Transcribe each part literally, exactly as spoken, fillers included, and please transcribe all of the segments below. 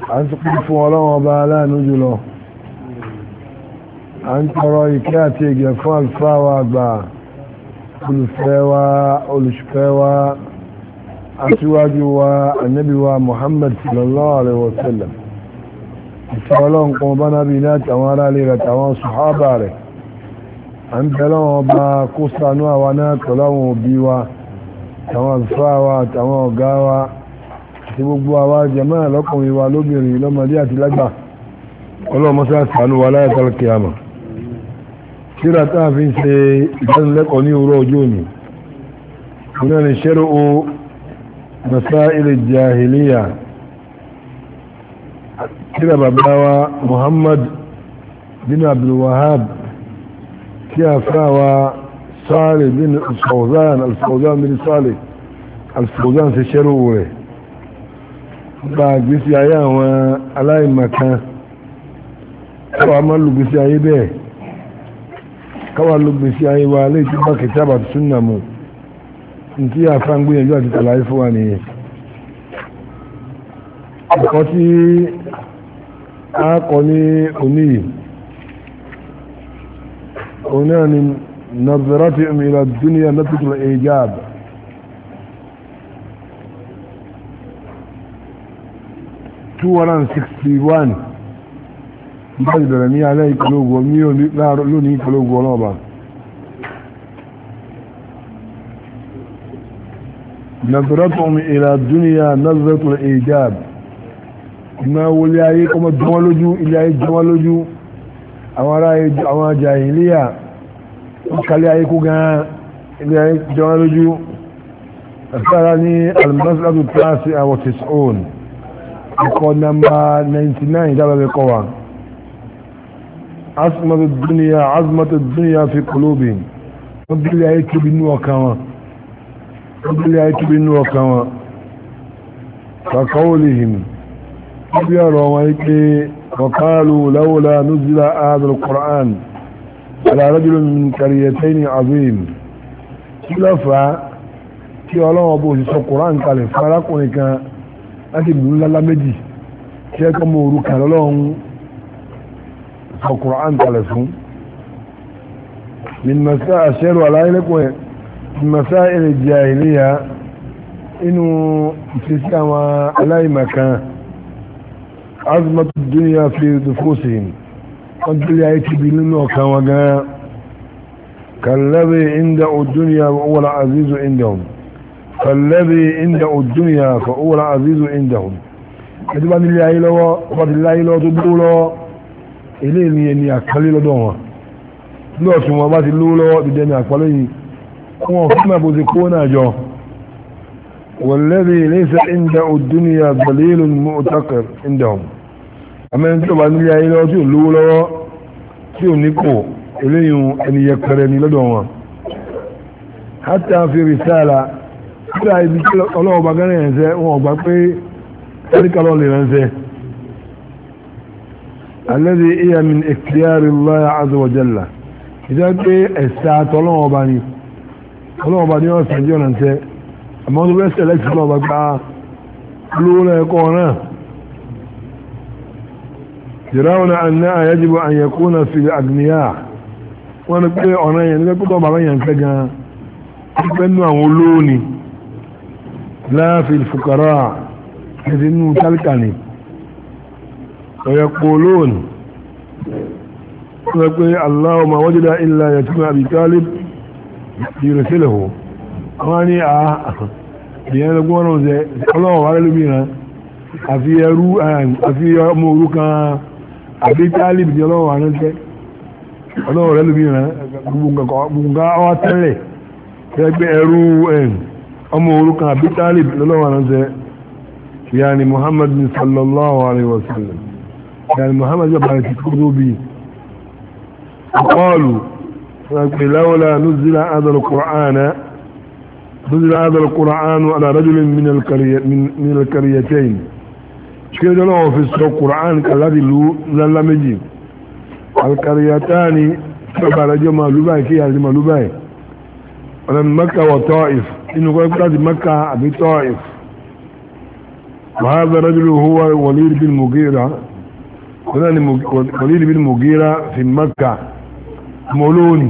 a ń tukú fún ọlọ́wọ́ ọba aláàánú jùlọ a ń tọrọ ìkẹ́ àti ìgẹ̀ fún àlùfáà wa àgbà olùfẹ́ wa olùṣùfẹ́ wa aṣíwájú wa annabi wa Muhammad sallallahu alaihi wasallam ìfẹ́ ọlọ́run kan bá nábi ní àtàwọn ará lè rẹ̀ tàwọn sùhábà rẹ̀ a ń bẹ̀rẹ̀ wọn bá kó ṣàánú àwa náà tọ́láwọn òbí wa tàwọn àlùfáà wa tàwọn ọ̀gá wa àti gbogbo àwa jàmáà lọ́kùnrin wa lóbìnrin lọ́mọdé àti lágbà ọlọ́run mọ́sá ṣàánú wa láyé tàbí kíyàmà síra táà fi ń ṣe ìdánilẹ́kọ̀ọ́ ní òwúrọ̀ ọjọ́ òní ìrìn ní ṣẹ́rọ o masáìlì jahiliya síra bàbá wa Muhammad bin Abdul Wahhab tí a fáwa Salih bin al-Fawzan al-Fawzan bin Salih al-Fawzan ṣe ṣẹ́rọ rẹ̀ gba gbésí ayé àwọn aláìmọ̀kan káwà máa lù gbésí ayé bẹ́ẹ̀ káwà lù gbésí ayé wa lè tí bá kìtàbà tó súnnà mú tí a fà ń gbìyànjú àti tàlàyé fún wa nìyẹn ọkọ̀ tí a kọ ní òní òní ni nazaratihim ila dunya natijul ijab two hundred sixty-one báyìí bẹ̀rẹ̀ ní alẹ́ ìpolówó ní lónìí ìpolówó ọlọ́ọ̀bá nazaratuhum ila dunya nazaratul ijab ìmọ̀ wọlé ayé kọmọ jọmọ́ lójú ilé ayé jọmọ́ lójú àwọn ará àwọn jahiliya ó kalẹ̀ ayé kó gan ilé ayé jọmọ́ lójú àtàrà ní al-mas'alatu tasi'a wa tis'un ẹ̀kọ́ nàmbà ninety-nine dábàbẹ̀ kọ́ wa azmatu dunya azmatu dunya fi qulubihim wọ́n bí ilé ayé tóbi nínú ọkàn wọn wọ́n bí ilé ayé tóbi nínú ọkàn wọn ka qawlihim wọ́n bí ọ̀rọ̀ wọn pé wa qalu lawla nuzila hadha al-Qur'an ala rajulin min qaryatayn azim kí ló fà á kí ọlọ́wọ́ bó sì sọ Qur'an kalẹ̀ fún arákùnrin kan láti ìlú ńlá méjì tí ẹ kọ́ mọ orúkà lọ́lọ́run sọ Qur'an kalẹ̀ fún min masá àṣẹ́rù aláìlẹ́kùn ẹ̀ min masá ilẹ̀ jahiliya inú ìfẹ́sí àwọn aláìmọ̀kan azmatu dunya fi nufusihim wọ́n gbélé ayé ti bí nínú ọkàn wọn gan kallabi inda ad-dunya wa huwa al-azizu indahum فالذي عنده الدنيا فهو العزيز عندهم ẹ̀dùbá nílé ayé lọ́wọ́ ọba ti láyé lọ́wọ́ tó dúró lọ́wọ́ ilé ìní ẹni àkálé lọ́dọ̀ wọn lọ́ọ̀tún wọn bá ti lówó lọ́wọ́ ti dẹni àpálẹ́ yìí wọn fún àbò ti kó náà jọ والذي ليس عنده الدنيا ذليل مؤتقر عندهم àmẹ́ni tí ọba nílé ayé lọ́wọ́ tí ò lówó lọ́wọ́ tí ò nípò eléyìn ẹni yẹpẹrẹ ní lọ́dọ̀ wọn حتى في رسالة kíra ibi tí ọlọ́wọ́ bá gánà ẹ̀ẹ́sẹ́ wọn ọgbà pé ẹ̀ríkàlọ́ lè ránṣẹ́ alladhi iya min ikhtiyari Allah azza wa jalla ìjọ pé ẹ̀sà tọ́lọ́wọ́ bá ní ọlọ́wọ́ bá ní ọ̀sẹ̀ jẹ́ ránṣẹ́ àmọ́ tó bẹ́ sẹ̀lẹ́kì ọlọ́wọ́ bá gbá lóòrò ẹ̀kọ́ náà yarawna anna yajibu an yakuna fi agniya wọn ni pé ọ̀nà yẹn ní pẹ́ tó bàbá yẹn fẹ́ gan pẹ́ nú àwọn olóòní لا في الفقراء إذن تلقني ويقولون الله ما وجد إلا يتم أبي طالب يرسله واني آه بيانا قوانا زي الله وعلى لبينا أفي يرو أفي يأمورك أبي طالب دي الله وعلى لبينا الله وعلى لبينا بونغا أواتلي يقول يرو أن ọmọ orúkàn àbí Talib lọ́lọ́wọ́ ránṣẹ́ yàní Muhammad sallallahu alaihi wasallam yàní Muhammad yóò bára ti kúrò bí ọkọlù lawla nuzila hadha al-Qur'ana nuzila hadha al-Qur'anu ala rajulin min al-qaryatayn ṣe lọ́wọ́ fi sọ Qur'an kàládi lọ́lá méjì al-qaryatani sọ́bàrà jẹ́ màlúbáì kí yàrí màlúbáì ọ̀nà Makka wa Ta'if inú kọ́ láti Makka àbí Ta'if وهذا رجل هو وليد بن مغيرة وليد بن مغيرة في مكة مولوني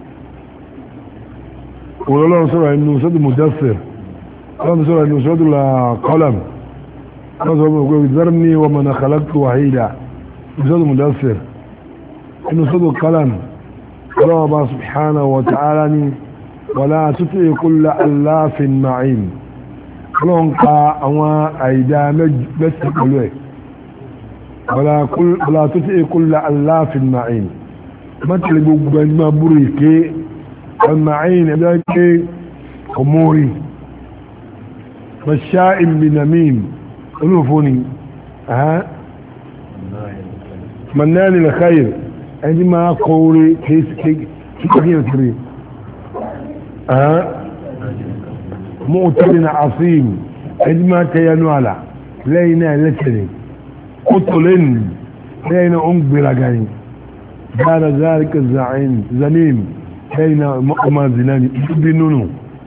والله صلى انه سد مدثر قال صلى انه سد القلم قال ذرني ومن خلقت وحيدا سد مدثر انه سد القلم قال الله سبحانه وتعالى ولا تطع كل ألاف معين قالوا انقى اوا ايدا بس قالوا ولا كل ولا تطع كل ألاف معين ما تلقوا بما بريكي المعين ذلك اموري والشائم بنميم الوفوني ها منان الخير عندما قولي كيس كيس كيس كيس ها مؤتمن عظيم عندما تينوالا لينا لتني قتلن لينا انقبل غني كان ذلك الزعيم زنيم لينا مقما زناني بنونو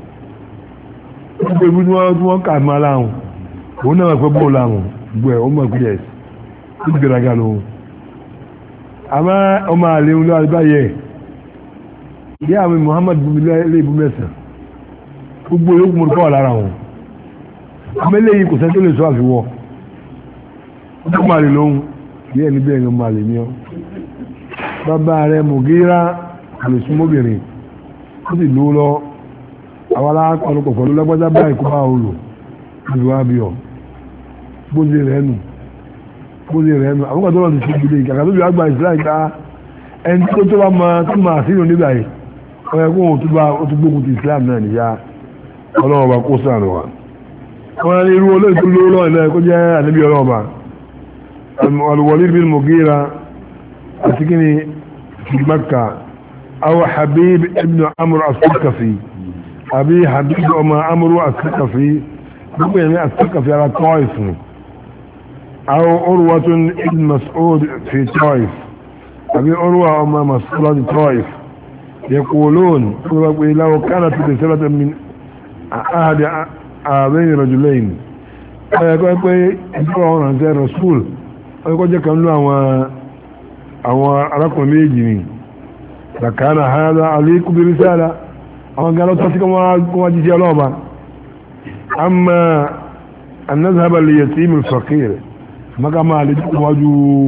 gbogbo wọn tí wọ́n kà máa láhùn òun náà pẹ́ bóò láhùn gbọ́ ẹ̀ ọmọ ìpínlẹ̀ ìgbéraga lóhun àmá ọmọ àlèun lọ àgbáyé ìyá àmì Muhammad ilé ìbú mẹ́sàn gbogbo yóò mú kọ́ lára wọn àmẹ́lẹ́ yìí kò sẹ́ tó lè sọ àfiwọ́ ọmọ àlè lóhun yẹ́ ní bẹ́ẹ̀ ni ọmọ àlè ní ọ bàbá rẹ̀ Mùgírà àlùsùmọ́bìnrin ó sì lówó lọ àwọn alákọ̀ọ́lọ́pọ̀ pẹ̀lú lágbájá báyìí kó bá o lò ìlú abíọ̀ gbóṣe rẹ̀ nù gbóṣe rẹ̀ nù àwọn kọ̀tọ́lọ́ ti ṣe gbìlẹ̀ ìkàkà tó bí àgbà ìsìláì ká ẹni tó tó bá máa tó máa sínú nígbà yìí ọ̀yẹ́ kó wọn tó bá ó tó gbógun ti Islam náà nìyá ọlọ́wọ́ bá kó sànù wa wọn ní irú olóyìn tó lówó lọ́wọ́ náà kó jẹ́ àníbí ọlọ́wọ́ bá al-Walid bin Mughira àti kí ni Makka aw Habib ibn Amr as-Saqafi àbí Habib ọmọ Amru as-Saqafi gbogbo ẹ̀mí as-Saqafi ara Taif ni aw Urwatun ibn Mas'ud fi Taif àbí Urwa ọmọ Mas'ud fi Taif yaqulun law kanat risalatan min ahad àbẹ́yìn rajulayn ẹ̀kọ́ pé ìjọba ọ̀rọ̀ àti Rasul ọkọ̀ jẹ́ kan ló àwọn arákùnrin méjì ni lakana hadha alaykum bi risala àwọn galo tó sí kọ́ wọ́n jíjẹ́ ọlọ́ọ̀bá amma an nazhaba li yatim al-faqir maka ma lè jù wájú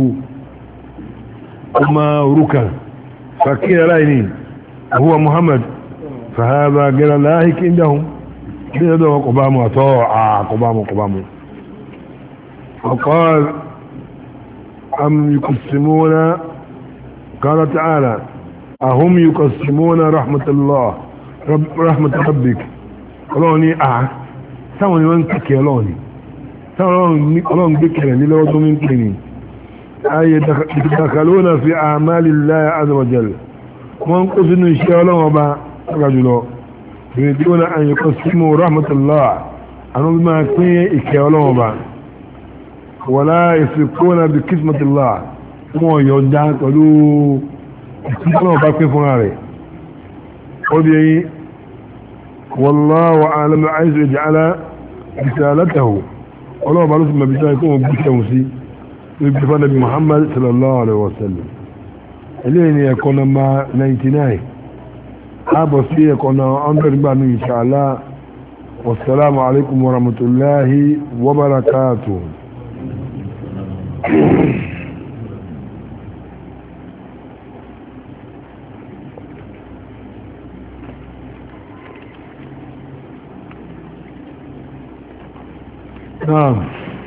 ọmọ òrukàn faqir aláìní huwa Muhammad fa hadha ghayra lahik indahum bí ọdọ́ wọn kò bá mú àtọ́ àkọ́bámú kọ́bámú وقال أم يقسمون قال تعالى أهم يقسمون رحمة الله رب رحمة ربك ọlọ́ni àá sáwọn ni wọ́n ń kẹ́kẹ́ ọlọ́ni sáwọn ọlọ́run gbé kẹrẹ̀ nílẹ̀ ọdún ní pè ní ayé ìdàkàlónà fi àmàlì láyé azawajal wọ́n kó sínú iṣẹ́ ọlọ́run ọba ọgá jùlọ يريدون أن يقسموا رحمة الله أنه بما كان إكيالهم با ولا يسرقون بكسمة الله مو يودان قالوا إكيالهم با كيف ناري قولي والله أعلم عايز يجعل رسالته والله بعلوس ما بيسا يكون بيسا يبقى نبي محمد صلى الله عليه وسلم إليني يكون ما تسعة وتسعين عبر سيكونا أنظر بانو إن شاء الله والسلام عليكم ورحمة الله وبركاته نعم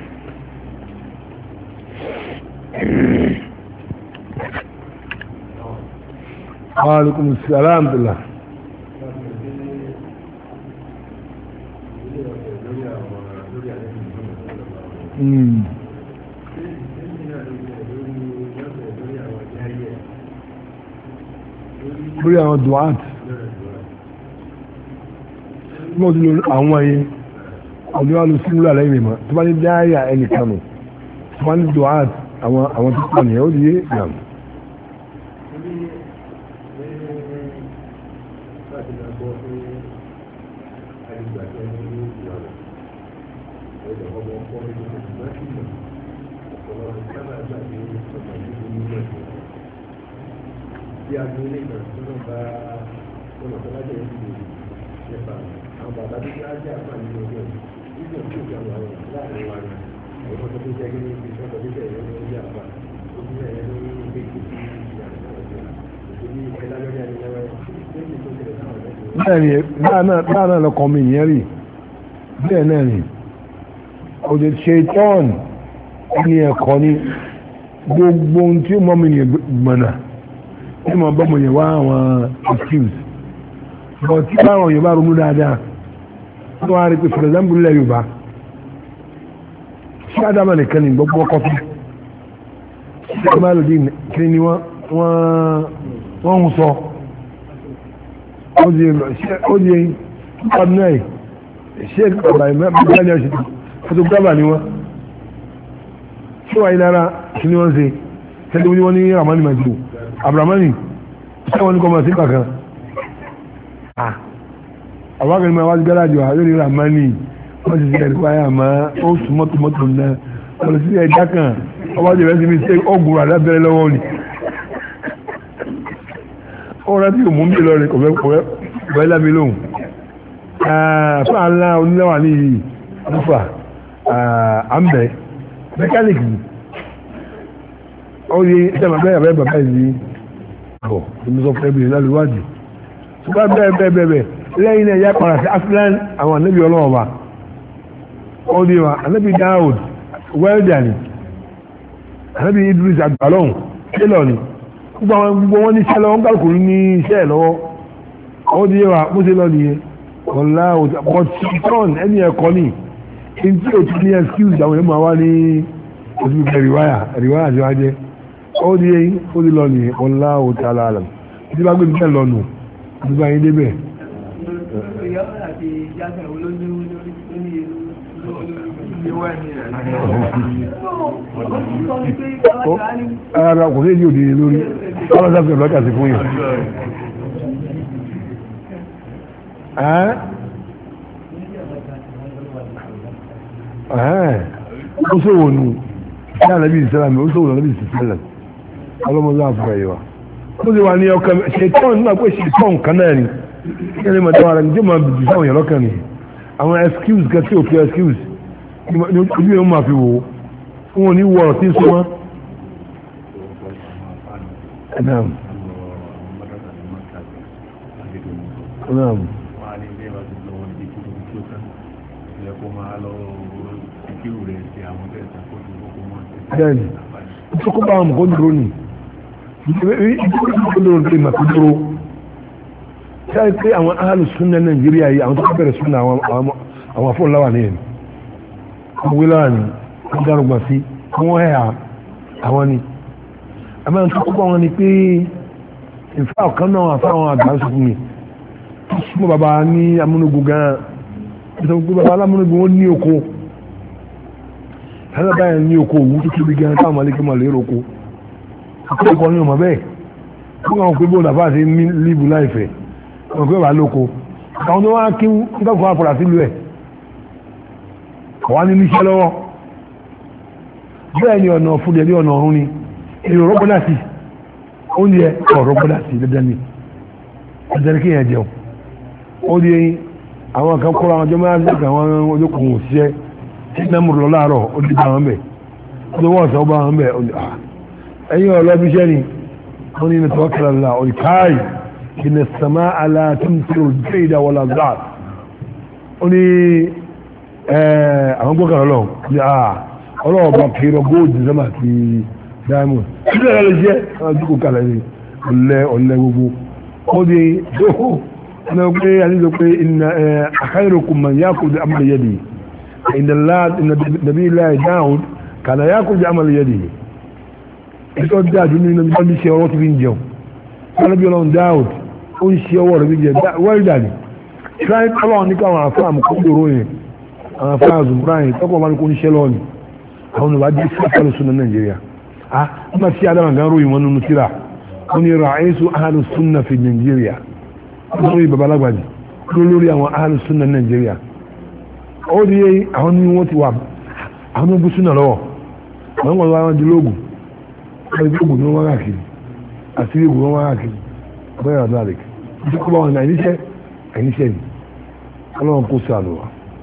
وعليكم السلام بالله امم lórí àwọn duwat mọ́ tí lórí àwọn ayé ọdún alùsílùlà lẹ́yìn ìmọ̀ tó bá ní dáyà ẹnìkanù tó bá ní duwat àwọn tó pọ̀ nìyàn ó di yé ìgbàmù Thank you. bí agboolé náà tó náà bá ọ̀nà tó bá jẹ́ ìlú nípa àwọn bàbá tó bá jẹ́ àpá nínú ọjọ́ ìgbà tí òkè àwọn àwọn láàrin wa ni àwọn ọmọ tó jẹ́ gẹ́gẹ́ bí ìṣọ́kọ̀ tó jẹ́ ìrẹ́ ní orí àpá ó ti rẹ̀ ní orí ilé ìgbé tí ìyá rẹ̀ náà jẹ́ òṣèlú ẹ̀lájọ́rí àníyàwó bẹ́ẹ̀ni náà náà lọ́kọ̀ mi yẹn rí bẹ́ẹ̀ náà ni òjò ṣe tọ́ọ̀nù ẹni ẹ̀kọ́ ní gbogbo ohun tí ó mọ́ mi yẹn gbọ̀nà tí mo bọ́ mo yẹ wá àwọn excuse but tí báwọn Yorùbá ronú dáadáa tí wọ́n á rí pé for example ilẹ̀ Yorùbá ṣé Ádámà nìkan ní gbogbo kọfí ṣé Ádámà lòdì kiri ni wọ́n wọ́n ń sọ ó di ó di ọdún náà ṣé bàbá ìmọ̀ ní ọ̀ṣẹ̀ photographer ni wọ́n ṣé wàá yìí lára kí ni wọ́n ṣe ṣẹ́ni wọ́n ní ramani majidu abramani ṣé wọ́n ní kọ́ máa sí kankan àwọn akẹ́ni máa wá sí gáràjì wa lórí ramani wọ́n ti ṣe ẹ̀rí wáyà máa ó sùn mọ́tò mọ́tò náà wọ́n lọ sí ẹ̀dá kan ọba jẹ́ bẹ́ẹ̀ sí mi ṣe ọgùn àdábẹ́rẹ́ lọ́wọ́ ni ọ̀rẹ́ tí òmú ń bí lọ́rẹ̀ kò fẹ́ lábí lóhùn fún àlá onílẹ́wà ní yìí nífà àmbẹ̀ mẹkáníkì ó yẹ ìṣẹ́mà bẹ́ẹ̀ bẹ́ẹ̀ bàbá ìlú ọ̀ ìmúsọ fún ẹbí lálùwádìí ṣùgbọ́n bẹ́ẹ̀ bẹ́ẹ̀ bẹ́ẹ̀ lẹ́yìn náà yá padà sí aslan àwọn anábì ọlọ́ọ̀bà ó di wa anábì Dáúd wẹ́ẹ̀dà ni anábì Idris àgbàlọ́hùn kílọ̀ ni gbogbo wọn ní iṣẹ́ lọ́wọ́ ń kálukú ní iṣẹ́ lọ́wọ́ ó di wa bó ṣe lọ nìyẹn ọ̀la ọ̀tún ẹni ẹ̀kọ́ ni in tí o ti ní excuse àwọn èèyàn máa wá ní oṣù kẹ rìwáyà rìwáyà tí wá jẹ́ ó di eyín ó di lọ nìyẹn ọ̀la ọ̀tún alàlàm tí bá gbé mi bẹ́ẹ̀ lọ́nu tí bá yín débẹ̀. ara kò sí èyí òde lórí ọlọ́run sáfẹ́ lọ́kà sí fún yìí ó sọ̀wọ̀ nù ní àlẹ́bí ìsẹ́lámi ó sọ̀wọ̀ àlẹ́bí ìsẹ́lámi ọlọ́mọdé àfúrà yìí wa ó sì wà ní ọkàn ṣètọ́n nígbà pé ṣètọ́n kan náà ni kí ẹni mọ̀tọ́ ara ní tí ó máa bìbì sáwọn èèyàn lọ́kàn ni àwọn excuse kan tí ò fi excuse ní ojú yẹn ó máa fi wò ó fún wọn ní wọ ọ̀rọ̀ tí ń sọmọ́. Naam. Naam. Bẹ́ẹ̀ni ìtọ́kọ́ bá wọn kò dúró ní ìtọ́kọ́ dúró ní ìmọ̀ tó dúró ṣáà pé àwọn alùsùnà Nàìjíríà yìí àwọn tó kọ́ bẹ̀rẹ̀ súnà àwọn afọ́nláwà ní ẹ̀mí àwọn wíláwà ní wọ́n dárúgbà sí wọ́n hẹ́ àwọn ni àmọ́ tó kọ́ wọn ni pé ìfẹ́ ọ̀kan náà àfẹ́ àwọn àgbà sọ fún mi tó súnmọ́ bàbá ní amúnugún gan-an ìtọ́kọ́ pé bàbá alámúnugún ó ní oko ẹ̀rọ báyìí ní oko òwú tó tóbi gan táwọn alẹ́kẹ́ máa lérò oko akọ́kọ́ ní ọmọ bẹ́ẹ̀ fún àwọn pé bóòlù àfáà sí líbù láìfẹ́ ọmọ pé wà lóko àwọn tó wá kí ń tọ́kọ̀ àpọ̀lá sílùú ẹ̀ wà ní níṣẹ́ lọ́wọ́ bẹ́ẹ̀ ni ọ̀nà fúnlẹ̀ ní ọ̀nà ọ̀run ni èrò rọ́gbọ́dá sí oúnjẹ ọ̀rọ̀gbọ́dá sí dandan ni dandan kí yẹn jẹun ó di àwọn kan kọ́ra àwọn jọmọ́ àti àwọn olókùnrin òṣìṣẹ́ ìdámùrù lọ láàárọ̀ ó dìbò àwọn bẹ̀ ó tó wọ́n sọ bá àwọn bẹ̀ ẹ̀yìn ọlọ́bí iṣẹ́ ni wọ́n ní ìnàtọ̀ kẹrànlá olùkáì ìnà sàmà alátúntìrò jẹ́ìdá wọlá zad ó ní àwọn gbọ́kànlá lọ ní ọlọ́wọ́ bá kéré góòdì sẹ́mà ti diamond ṣílẹ̀ rẹ̀ lè jẹ́ ọdúnkù kalẹ̀ ní ọ̀lẹ́ ọ̀lẹ́ gbogbo ó di dóhó ọ̀nà pé àníjọ pé ìnà khairukum man yakul bi amali yadihi إن الله إن نبي الله داود كان يأكل بعمل يده ìtọ́ dáadé nínú ibi bí ṣe ọwọ́ tó fi ń jẹun alábí ọlọ́run dáwùd ó ń ṣe ọwọ́ rẹ̀ bí jẹ wẹ́rìdà ní ṣáà ọlọ́run ní káwọn àfáà mú kókòrò yẹn àwọn àfáà zùmúrà yẹn tọ́kọ̀ máa ní kó ń ṣe lọ́ọ̀nì àwọn olùwádìí sáfàlù sunna Nàìjíríà a nígbà tí adama gan ròyìn wọn nínú tíra ó ní ra'aytu ahlu sunna fi Nàìjíríà ó lórí babalágbàdì ó lórí àwọn ahlu sunna Nàìjíríà ó di àwọn ní wọ́n ti wà àwọn ọmọ sunna lọ́wọ́ àwọn ọmọ wọn di lóògùn wọ́n di lóògùn ní wọ́n wá kiri àti lóògùn wọ́n wá kiri bẹ́ẹ̀ ọ̀dọ́ àlèkè nítorí kọ́ bá wọn ní àìníṣẹ́ àìníṣẹ́ ni ọlọ́run kó sí àlùwà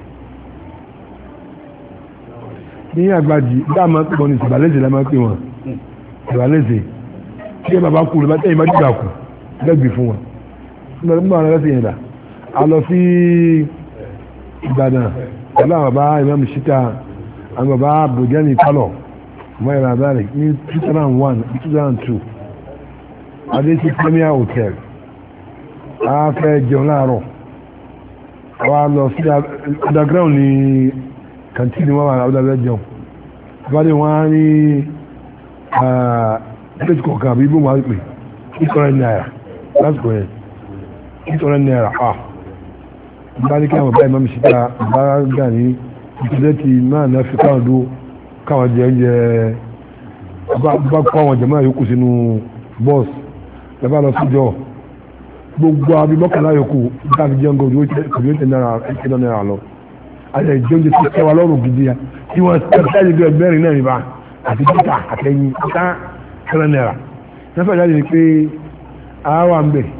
ní àgbàjì dáàmà pé wọn ní ìsìbàlẹ́sẹ̀ la máa pè wọn ìsìbàlẹ́sẹ̀ tí ẹ bàbá kú lọ bá tẹ́yìn bá dìgbà kù lẹ́gbẹ̀ẹ́ fún wọn nígbà tó bá wọn lọ́sẹ̀ yẹn dà á lọ sí Ìbàdàn pẹ̀lú àwọn bàbá Imam Shita àwọn bàbá bòjẹ́ni pálọ̀ ọmọ ìrìn àbárẹ̀ ní two thousand one two thousand two adé sí Premier Hotel a fẹ́ jẹun láàárọ̀ àwa lọ sí underground ní kàntíìnì wọn wà lábẹ́ jẹun ìbádé wọn á ní plate kọ̀ọ̀kan àbí ibò wọn á pè ìtọ́rẹ́ náírà lásìkò yẹn ìtọ́rẹ́ náírà à bá ní kí àwọn báyìí máa ṣíta bá gà ní ìtọ́lẹ́tì náà náà fi káwọn dúró káwọn jẹ oúnjẹ bá kọ́ àwọn jẹ̀mọ́ yòókù sínú bọ́ọ̀sì lẹ́bàá lọ síjọ́ gbogbo àbí mọ́kànlá yòókù dáàbí jẹun gòdò kòdò ètò náírà ètò náírà lọ àti ìjọ oúnjẹ tí kẹwàá lọ́rùn gidi ya tí wọ́n tẹ́lẹ̀ bí ẹgbẹ́rin náà níbà àti títà àtẹ̀yìn ká kẹrẹ náírà nífẹ̀ẹ́ jáde ni pé àwa ń bẹ̀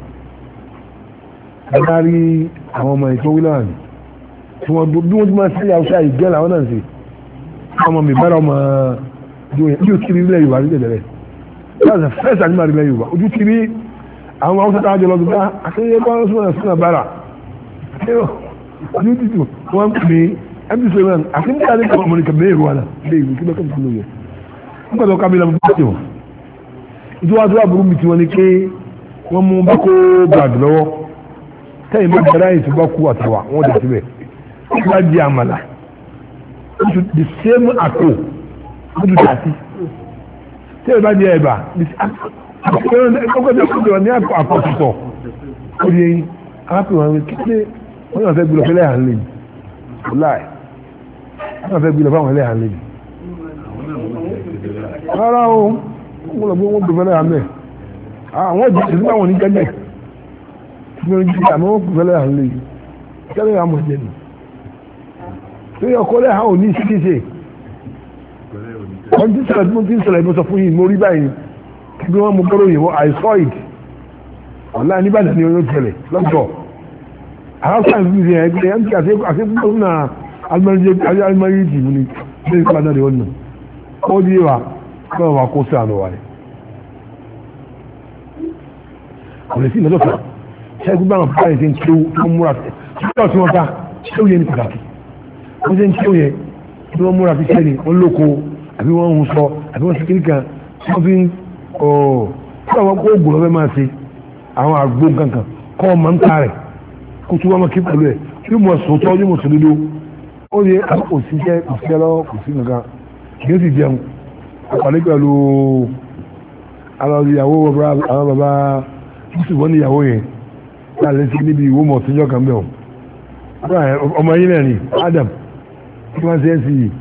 adarí àwọn ọmọ ìtọ́ wílà ní tí wọ́n bí wọ́n ti máa sílẹ̀ haúsá ìgẹ́ làwọn náà ṣe ọmọ mi bára ọmọ bí o kiri ilẹ̀ Yorùbá nílẹ̀ rẹ̀ láti fẹ́ẹ̀sì àti máa rí ilẹ̀ Yorùbá ojú kiri àwọn haúsá táwọn jọ lọ́dún bá akẹ́yẹ bá wọn sọ̀rọ̀ sínú àbára ojú títù wọ́n pè é ẹbí sọ ìwọ̀n àkíní àti ìkọ̀ ọmọ nìkan mẹ́rin wà náà lè ìwé kí lọ́kàn tó lóye nígbà tó kábílà mú bá tiwọn ìjọba tó àbúrú mi tiwọn ni pé wọ́n mú bákó bàgì lọ́wọ́ tẹ́yìn bá gbẹ́rẹ́ àyè tó bá kú àtàwà wọ́n dẹ̀ síbẹ̀ wọ́n bá di àmàlà the same àpò wọ́n tún dàtí tẹ́yìn bá di ẹ̀bà ọgbẹ́dẹ̀ ní àpò tuntun ó di eyín arákùnrin wọn kéde wọ́n yàn fẹ́ gbé lọ fẹ́lẹ́ hàn lẹ́yìn láì wọ́n yàn fẹ́ gbé lọ fáwọn ẹlẹ́hà lẹ́yìn rárá o wọ́n lọ gbé wọ́n gbé fẹ́lẹ́ hàn lẹ́ àwọn jẹ́ ìsinmi àwọn oníjẹ́jẹ́ tí wọ́n jí àmọ́ wọ́n gbé fẹ́lẹ́ hàn lẹ́yìn kẹ́lẹ́ hàn mọ̀ jẹ́ ni tó yẹ kọ́lẹ́ hàn ò ní ṣíkíṣe wọ́n ti sọ̀rọ̀ tí mo ti ń sọ̀rọ̀ ìmọ̀sọ̀ fún yìí mo rí báyìí kí wọ́n mú gbọ́rọ̀ yìí wọ́n I saw it ọ̀la níbàdàn ni ó tẹ̀lẹ̀ lọ́jọ́ àwọn sáyẹn fi ṣe ẹgbẹ́ ẹgbẹ́ àti àṣepọ̀ náà alimari jìbù ni bí ìpàdé náà lè wọ́n nù ó di wa bẹ́ẹ̀ wà kó sí àná wa rẹ̀ kò lè sí ìmọ̀tò fún ṣẹ́gun bá wọn bá yẹn ṣe ń kí ó múra sí ṣíkọ́ tí wọ́n bá ṣé ó yẹ ní pàtàkì wọ́n ṣe ń kí ó yẹ tí wọ́n múra sí ṣẹ́ni wọ́n lóko àbí wọ́n ń sọ àbí wọ́n ṣe kiri kan wọ́n fi ń ọ̀ tí àwọn kó ògùn lọ́fẹ́ máa ṣe àwọn àgbo kankan kọ́ ọmọ ń ta rẹ̀ kó tó wá máa kí pẹ̀lú ẹ̀ yóò mọ̀ sòótọ́ yóò mọ̀ sòdodo ó yẹ òṣìṣẹ́ òṣìṣẹ́ lọ́wọ́ kò sí nǹkan yóò sì jẹun àpàdé pẹ̀lú àwọn ìyàwó àwọn bàbá yusuf wọn ní ìyàwó yẹn láàrin sí níbi ìwó mọ̀ síjọ́ kan bẹ̀ ọmọ yín náà ni Adam tí wọ́n ṣe é sí yìí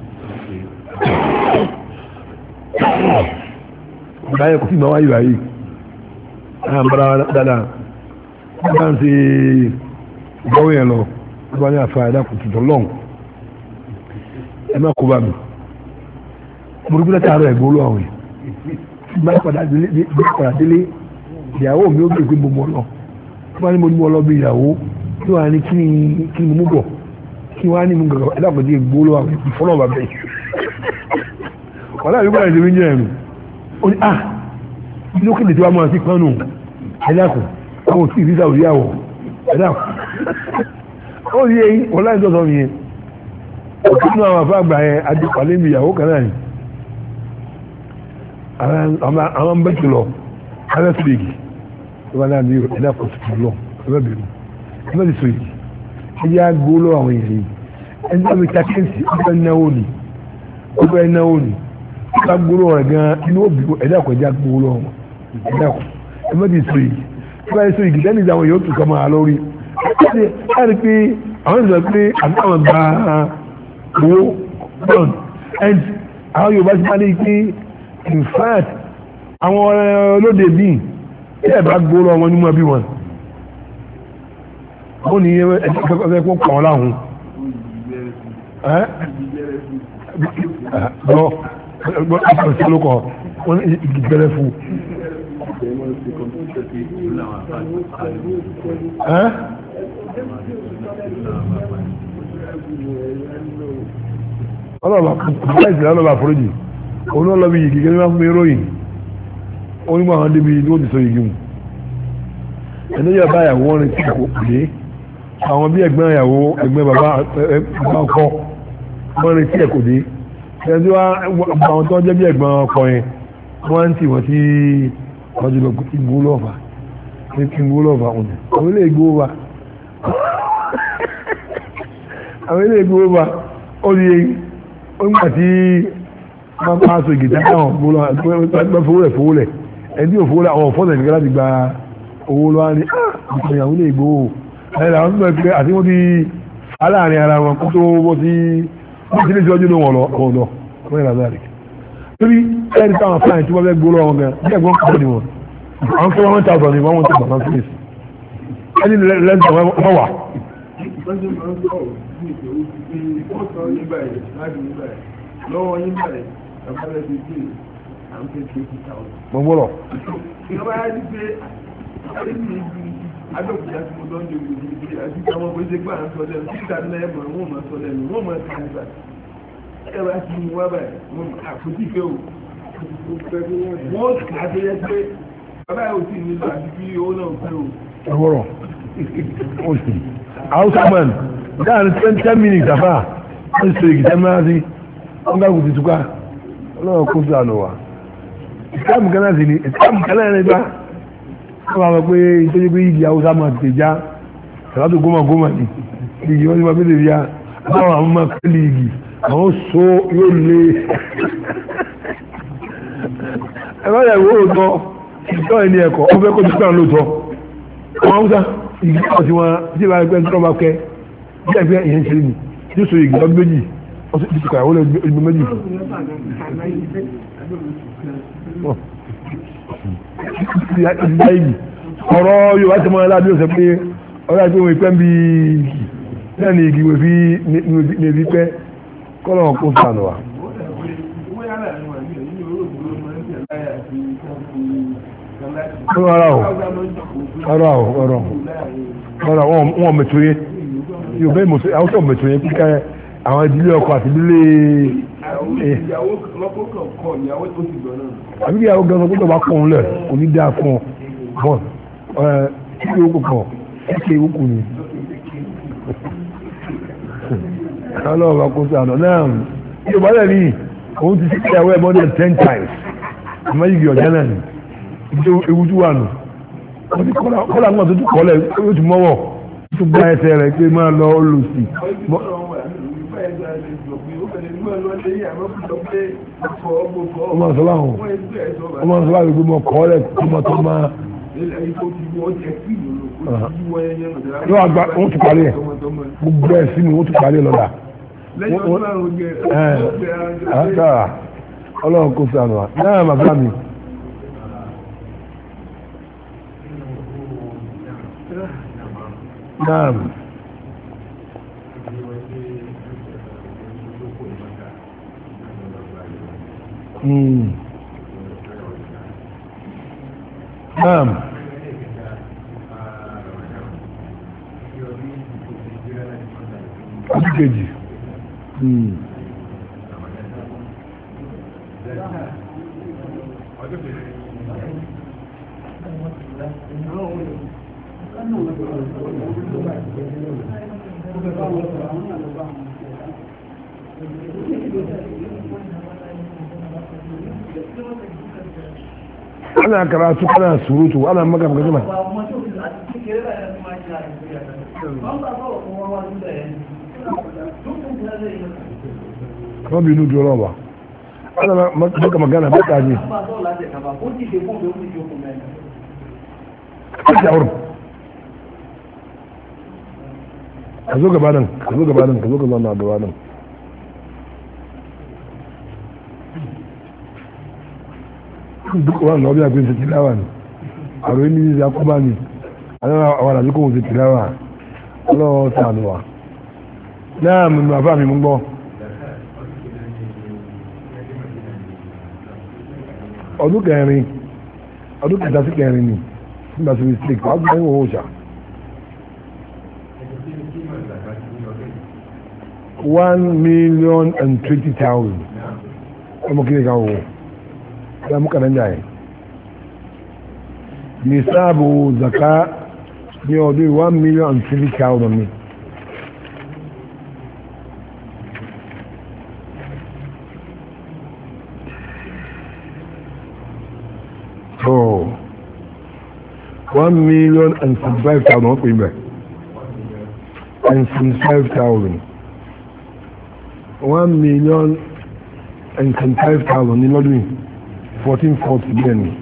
báyẹ̀ kò sí ìgbà wáyé wáyé àwọn bára dáadáa wọ́n bá ń ṣe ìgbọ́wọ́ yẹn lọ wọ́n bá ní àfà ẹ̀dá kò tuntun lọ́n ẹ má kó bá mi mo rí bí lẹ́tà àárọ̀ ẹ̀gbọ́n olóhùn yìí bí wọ́n padà délé ìyàwó mi ó gbé pé mo mọ̀ lọ wọ́n bá ní mo ní mo lọ bí ìyàwó tí wọ́n á ní kí ni mo mú bọ̀ kí wọ́n á ní mo gàgà ẹ̀dá kò dé ẹ̀gbọ́n olóhùn yìí fọlọ́ bàbá yìí wọ́n láì wípé àìsí méjì ẹ̀rù ó ní ah bí lókèlè tí wọ́n máa sí pánù ẹ̀dá kò àwọn òsì ìrísà òrí àwọ̀ ẹ̀dá kò ó rí eyín wọ́n láì tọ́sọ yẹn òkú nínú àwọn afáàgbà yẹn adìpàlẹ́ mi ìyàwó kan náà ni àwọn bẹ́tù lọ alẹ́sìlẹ̀gì tó bá náà ní ẹ̀dá kò sí lọ ẹ̀bẹ̀ bẹ̀rù ẹ̀bẹ̀ ti so yìí ẹ̀dí àgbó lọ àwọn èèyàn yìí ẹ̀dí àmì takẹ́ǹsì ọ̀bẹ náwó ni ọ̀bẹ náwó ni ọ̀bẹ gbóró rẹ̀ gan inú òbí ẹ̀dá kò ẹ̀dí àgbó lọ wọn ẹ̀dá kò ẹ̀bẹ̀ ti so yìí ẹ̀bẹ̀ ti so yìí lẹ́nu ìdáwọn yóò tún kọ́ máa lórí ẹ̀dí pé àwọn ìgbà pé àtàwọn gba owó bond and àwọn Yorùbá ti máa ní pé in fact àwọn olóde bíi ẹ̀ bá gbóró wọn ní mọ́ bí wọn ó ní ẹ̀ẹ́dẹ́gbẹ́ kó pọ̀ láhùn ẹ́ lọ ọ̀sẹ̀ ló kọ̀ wọ́n igi gbẹ́rẹ́ fún ọlọ́ọ̀bà ìsìlẹ̀ ọlọ́ọ̀bà àforíjì òun náà lọ́bí igi gẹ́gẹ́ fún mi ròyìn onígbà àwọn débi ní ó ti sọ igi mu ẹni yóò bá ìyàwó wọn retí kò pè é àwọn bí ẹ̀gbọ́n ìyàwó ẹ̀gbọ́n bàbá ọkọ wọn retí ẹ̀ kò dé ẹni tí wọ́n àwọn tó jẹ́ bí ẹ̀gbọ́n ọkọ yẹn wọ́n ń tì wọ́n sí ọjọ́ lọ kí n gbó lọ́ọ̀fà kí n gbó lọ́ọ̀fà ọ̀nà àwọn ilé ìgbó wa àwọn ilé ìgbó wa ó di nígbà tí wọ́n bá aṣọ ìgìtá káwọn gbó lọ́wọ́ fowó rẹ̀ fowó rẹ̀ ẹni tí ò fowó rẹ̀ àwọn ọ̀fọ́sẹ̀ nìkan láti gba owó lọ́wọ́ ní àwọn ìyàwó ilé ìgbó ẹ̀rọ àwọn tó bẹ̀rẹ̀ àti wọ́n ti aláàrin ara wọn kó tó bọ́ sí wọ́n ti lè jọjú ló wọ̀n lọ ọ̀dọ̀ wọ́n yẹn lázàrí torí ẹni táwọn fáìn tí wọ́n fẹ́ gbó lọ́wọ́ gan bí ẹ̀gbọ́n kọ́ ni wọn àwọn tó wọ́n tàbí ní wọ́n tó bàbá fílẹ̀sì ẹni lẹ́sìn wọ́n wà. mo gbọ́dọ̀. adókùnrin àti mo lọ́njọ́ ìgbòho àti àwọn ọmọ ìṣègbè à ń sọ lẹ́nu tí ìta náà ẹ̀mọ̀ wọn máa sọ lẹ́nu wọn máa ta nígbà ẹ bá ti mú wá báyìí wọn àkójú ìfẹ́ o wọ́n kà á tẹ́lẹ̀ pé bàbá yóò sì nílò àti bí owó náà fẹ́ o. ẹ wọ́rọ̀ o sì hausa man dáhùn ten ten minutes àfà wọ́n ti sọ èkìtì ẹ̀ máa sí wọ́n ká kò ti túká ọlọ́run kó sànù wa ìsìlámù kan náà sì ni ìsìlámù kan náà ní bá wọ́n máa pé ìtọ́jú pé igi haúsá máa tètè já ṣàlátò gómà gómà ní igi wọ́n ti máa pèsè ya àwọn àwọn máa kẹ́lì igi àwọn so yóò lé ẹ̀rọ ìyàwó òótọ́ ìtọ́ ẹni ẹ̀kọ́ wọ́n fẹ́ kó ti pẹ́ lóòótọ́ àwọn haúsá igi náà tí wọ́n ti bá pẹ́ tó bá kẹ́ bí ẹgbẹ́ ìyẹn ṣe ní yóò so igi lọ́dún méjì wọ́n sì ti kà wọ́n lè gbé méjì ọ̀rọ̀ Yorùbá ti mọ́ ẹ lábí ọ̀sẹ̀ pé ọ̀rọ̀ àti ohun ìpẹ́ bí náà ni igi wèé fi ní ibi pẹ́ kọ́lọ̀ kó sànù wa. ọ̀rọ̀ ọ̀rọ̀ ọ̀rọ̀ ọ̀rọ̀ wọn mẹ̀tọ́ yẹ Yorùbá ìmọ̀tọ́ àwọn tó mẹ̀tọ́ yẹ kíkà àwọn ìdílé ọkọ àti ìdílé ìyàwó lọ́kọ̀ọ̀kan kọ ìyàwó tó ti gbọ́ náà. àbí ìyàwó gan-an kó tó bá kọ̀ ọ́n lẹ̀ kò ní dáa fún ọ bọ́n ẹ̀ kí ló kọ̀ kọ̀ ẹ̀ kí ewu kù ni. ọlọ́run bá kó sànù náà Yorùbá lẹ̀ ní òun ti ṣe ìyàwó ẹ̀ more than ten times àmọ́ yìí ọ̀jẹ́ náà ni ewu tó wà nù wọ́n ti kọ́lá kọ́lá ńgbà tó ti kọ́ lẹ̀ ó ti mọ́wọ́ tó gba ẹsẹ̀ rẹ̀ pé máa lọ ó lò sí. ọmọ sọlá hàn ọmọ sọlá yìí gbọmọ kọ́lẹ̀ tọmọtọ máa. yóò àgbà wọ́n ti parí ẹ̀ gbogbo ẹ̀ sí mi wọ́n ti parí ẹ̀ lọ́la. ọlọ́run kò sànù wa náà bàbá mi. Naam. Hmm. Naam. Ọdún kejì. Hmm. ana karatu kana surutu ana maka magana ma ko bi nu doro ba ana maka magana ba ta ji ka jawo ka zo gaba nan ka zo gaba nan ka zo gaba nan gaba nan duk wa lọ bí a gbé tilawa ni àrò ní ìyá kúbá ni àwọn àdúgbò wọn ti tilawa ọlọ́wọ́ sàánú wa náà mi máa bá mi mú gbọ́ ọdún kẹrin ọdún kẹta sí kẹrin ni nígbà tí mistake wàá gbọ́ ìwọ̀n òòṣà. one million and twenty thousand ọmọ kí ni ká wò ó mú kànáńjà yẹn nisabu zaka ní ọdún one million and twenty thousand ni. Oh, one million and seventy-five thousand wọ́n pè é bẹ́ẹ̀ and seventy-five thousand one million and seventy-five thousand ní lọ́dún yìí fourteen forty bẹ́ẹ̀ ni.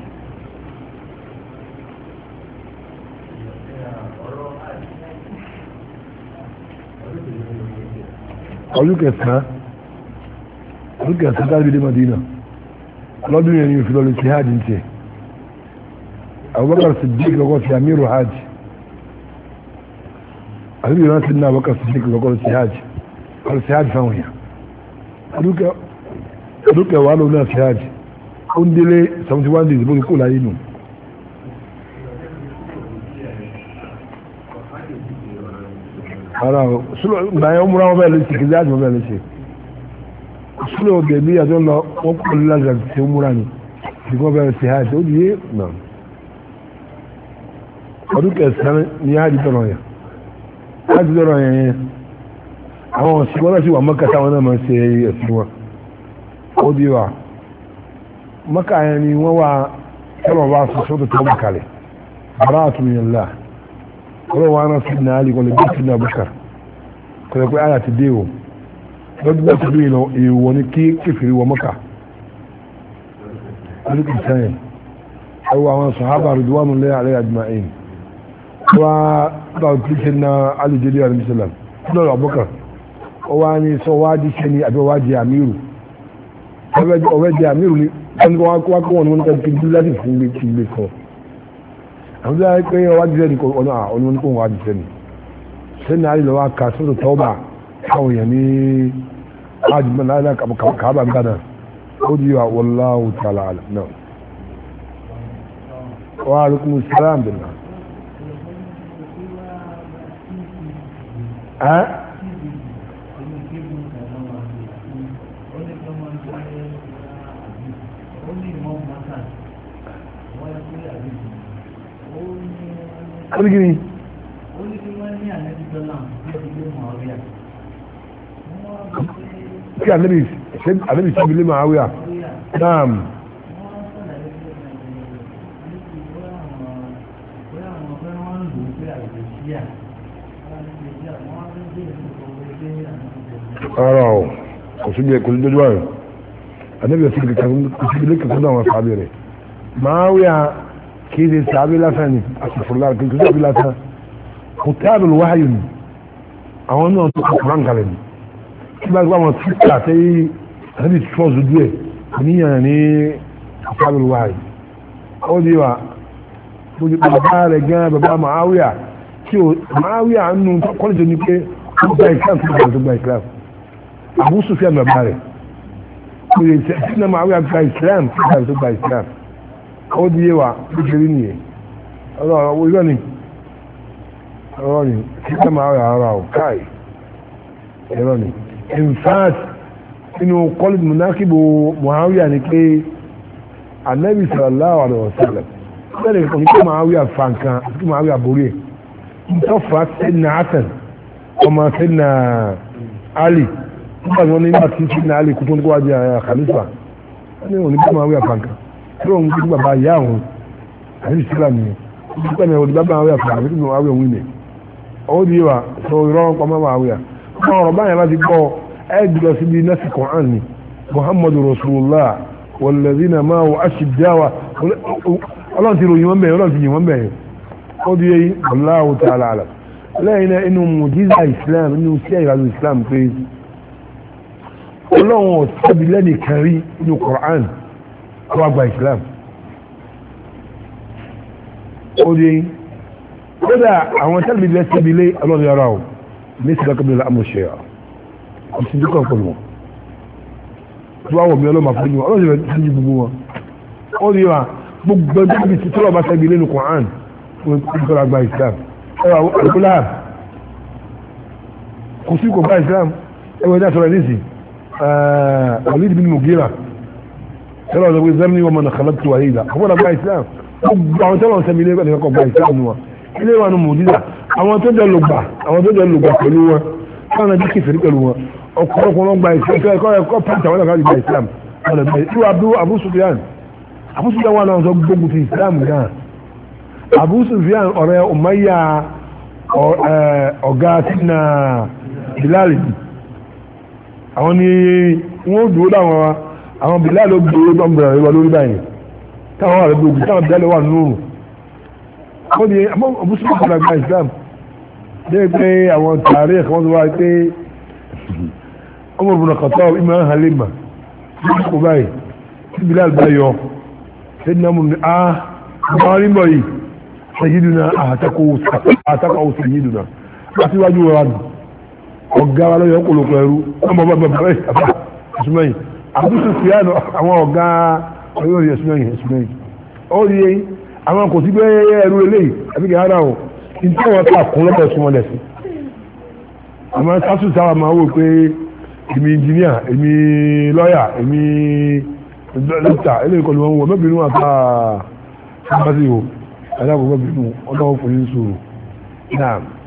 ọdún kẹsàn-án ọdún kẹsàn-án tàbí dé Madina lọ́dún yẹn ni òfin lọ́lọ́ sí hajj ń tiẹ̀. Abubakar Siddiq lọ́kọ́ sí amiru hajj àbí ìran sí ní Abubakar Siddiq lọ́kọ́ sí hajj lọ́kọ́ sí hajj fáwọn èèyàn ọdún kẹwàá lọ́wọ́ náà sí hajj ó ń délé seventy one days bó ti kó láyé nù. ara o sulu gbàyẹ ó múra wọn bẹ́ẹ̀ lè ṣe kìí hajj wọn bẹ́ẹ̀ lè ṣe sulu ọ̀gẹ̀ bí àjọ lọ wọn kọ́ lé láti ṣe ó múra ni kí wọ́n bẹ́ẹ̀ ṣe hajj ó di yé náà. ọdún kẹsàn-án ni hajj tọrọ yẹn hajj tọrọ yẹn àwọn òṣìṣẹ́ wọn náà sì wà Mẹ́kà táwọn náà máa ń ṣe ẹ̀sìn wọn ó di wa Mẹ́kà yẹn ni wọ́n wá kẹ́lọ̀ wá sọ sọ́tò tó bá kalẹ̀ bara'atun minallah ọlọ́wọ́ wọn sì ní àlè kọ́lẹ̀ bí sinna Abubakar kọ́lẹ̀ pé àyà ti dé o lọ́dún bá ti dé ìlọ èèwọ̀ ni kí kẹfìrí wọ Mẹ́kà ọdún kẹsàn-án yẹn ẹ wọ àwọn sàhábà ridwanullahi alayhim ajma'in wa ba ti na ali jeli alayhi salam lọ́rọ̀ Abubakar ó wá ní sọ wá di sẹ́ni àbí wá di àmírù ọwẹ́ di àmírù ní wọ́n wá kó wọn ní wọ́n kí n láti fún ilé kí ilé kan àwọn tó yà pé wá di sẹ́ni ọ̀nà ọ̀nà wọn kó wá di sẹ́ni sẹ́ni àlè lọ́wọ́ ká sọ́dọ̀ tọ́ba káwọn èèyàn ní ájùmọ̀ láyé kábà ń gánà ó di wa wallahu ta'ala alam náà wa alaikum salam billah. Hein? Onígiri. Kí ànábì ànábì síbi lé máa wíyà. Naam. Ara o, kò sí bí kò sí dojú ààrẹ. Ànábì ọ̀sìn kìí lé kìí náà wọn sábẹ́ rẹ̀. Máa wíyà kìí ṣe sábẹ́ lásán ni, àṣìfòlá kìí ṣe sábẹ́ lásán. Kò tábìl wáyé ni, àwọn náà tó kọ̀ kúrán kalẹ̀ ni. Kí bá gbọ́ àwọn títà tẹ́ ànábì fọ́ọ̀sù díẹ̀, oníyàn ní tábìl wáyé. Ó di wa, bàbá rẹ̀ gan bàbá Màáwíà, tí o Màáwíà nù kọ́lẹ̀jọ ni pé ó gba ìkíláàmù tó gba ìkíláàmù ìkíláàmù. Abu Sufyan bàbá rẹ̀ kò lè ṣe sínú Màáwíà gba ìkíláàmù tó gba ìkíláàmù ìkíláàmù. Ó di yé wa kékeré nìyẹn. Ọlọ́run owó irọ́ ni irọ́ ni sínú Màáwíà ara ò káì irọ́ ni. In fact inú kọ́lẹ̀jì mùnákìbò Màáwíà ni pé Ànábì sallallahu alaihi wasallam bẹ́ẹ̀ ni kò ní kí Màáwíà fa nǹkan àti kí Màáwíà borí ẹ̀. Ntọ́fà sẹ́dínà Hasan ọmọ sẹ́dínà Ali nígbà tí wọ́n ní bá ti sẹ́dínà Ali kú tó ní kó wá di Khalifa wọ́n ní òní kí Màáwíà fa nǹkan tí wọ́n ń gbé bàbá ìyá àwọn àti Islam yẹn wọ́n ti pẹ́ òní bàbá Màáwíà fa àbí kí Màáwíà wí nẹ̀ ó di wa sọ ìrọ̀ pamọ́ Màáwíà wọ́n ọ̀rọ̀ báyìí láti gbọ́ ẹ̀ jùlọ síbi nọ́ọ̀sì Qur'an ni Muhammadu Rasulullah walladhina ma'ahu ashiddawa ọlọ́run ti ròyìn wọn bẹ̀rẹ̀ ọlọ́run ti yìn wọn bẹ̀rẹ̀ ó di yẹ́yí Allahu ta'ala alam lẹ́yìn náà inú mujiza Islam inú sí ìrànlú Islam pé ọlọ́run ọ̀tẹ́bi lẹ́nì kan rí inú Qur'an kó àgbà Islam ó di yẹ́yí kódà àwọn tẹ́lẹ̀ bí lẹ́sẹ̀ bí lé ọlọ́run yàrá o ní sí lọ́kọ̀ bí lọ́kọ̀ àmọ̀ ṣe à kò sí dúkọ̀ pẹ̀lú wọn tó wà wọ̀ mí ọlọ́run àforíjì wọn ọlọ́run yàrá ti gbogbo wọn ó rí wa gbogbo ẹgbẹ́ tí tọ́lọ̀ bá sẹ́gi lẹ́nu Quran fún ìkọ́lá àgbà Islam ẹwà àgbélá kò sí kò bá Islam ẹwà ẹ̀dá sọ̀rọ̀ nísì Walid bin Mughira tọ́lọ̀ ọ̀dọ̀ pé zẹ́mìnì wọn mọ̀nà khalaqtu wahida àwọn àgbà Islam gbogbo àwọn tọ́lọ̀ sẹ́gi lẹ́nu kọ́ gba Islam wa ilé wa nù mùdíjà àwọn tó jẹ́ lògbà àwọn tó jẹ́ lògbà pẹ̀lú wọn káwọn ẹbí kìfèrí pẹ̀lú wọn ọ̀pọ̀lọpọ̀ gba Islam ẹ̀kọ́ ẹ̀kọ́ pàtàkì àwọn ẹ̀kọ́ gba Islam ìlú Abu Sufyan Abu Sufyan wà náà sọ gbogbo ti Islam náà Abu Sufyan ọ̀rẹ́ Umayya ọ̀gá sínú Bilal àwọn ni wọ́n dúró láwọn àwọn Bilal ló gbé ọgbọ̀n ìwà lórí báyìí táwọn wà lẹ́gbẹ̀ẹ́ ògùn táwọn Bilal wà nínú àwọn ni Abu Sufyan kọ́nà gba Islam dé pé àwọn tààrí ẹ̀kọ́ tó wá pé ọmọ ìbùnà kọ̀tọ́ ìmọ̀ Halima kò báyìí tí Bilal bá yọ sẹ́dínà mú ní àá àwọn rímọ̀ yìí sẹ́yìdùnà àtàkọ̀ sẹ́yìdùnà àtiwájú wa nù ọ̀gá wa lọ́yọ̀ ọ̀pọ̀lọpọ̀ ẹrú ọmọ bàbá bàbá ìsàfà ìsúnmẹ́yìn àbúṣe fìyànù àwọn ọ̀gá ọyọ́ rí ẹ̀sùnmẹ́yìn ẹ̀sùnmẹ́yìn ó rí ẹyìn àwọn kò sí gbé ẹrú eléyìí àbí kì í rárá o ní tí wọ́n ta kún lọ́pọ̀ ẹ̀sùn wọn lẹ̀sìn àmọ́ sásù sáwà máa wò pé èmi ìnjìníà èmi lọ́yà èmi dókítà eléyìí kọlu wọn wọ mẹ́bìnrin wọn àtà ṣáàbásí o aláàbò mẹ́bìnrin ọlọ́wọ́ fún yín sòrò náà